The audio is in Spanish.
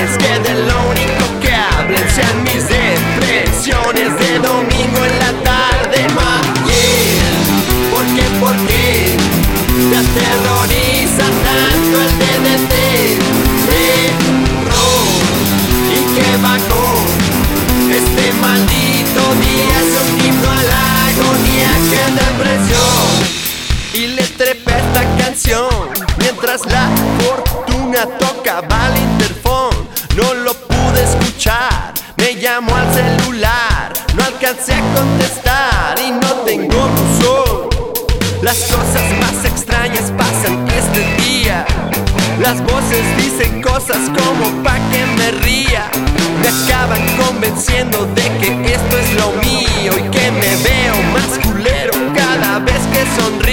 es que de lo único que hablen sean mis depresiones de domingo en la tarde. No ayer, ¿por qué te aterroriza tanto el DDT? ¿Y qué bajó? Este maldito día es un himno a la agonía, que depresión. Y le trepé esta canción mientras la fortuna tocaba el interfón. No lo pude escuchar, me llamó al celular, no alcancé a contestar y no tengo buzón. Las cosas más extrañas pasan este día. Las voces dicen cosas como pa' que me ría. Me acaban convenciendo de que esto es lo mío y que me veo más culero cada vez que sonrío.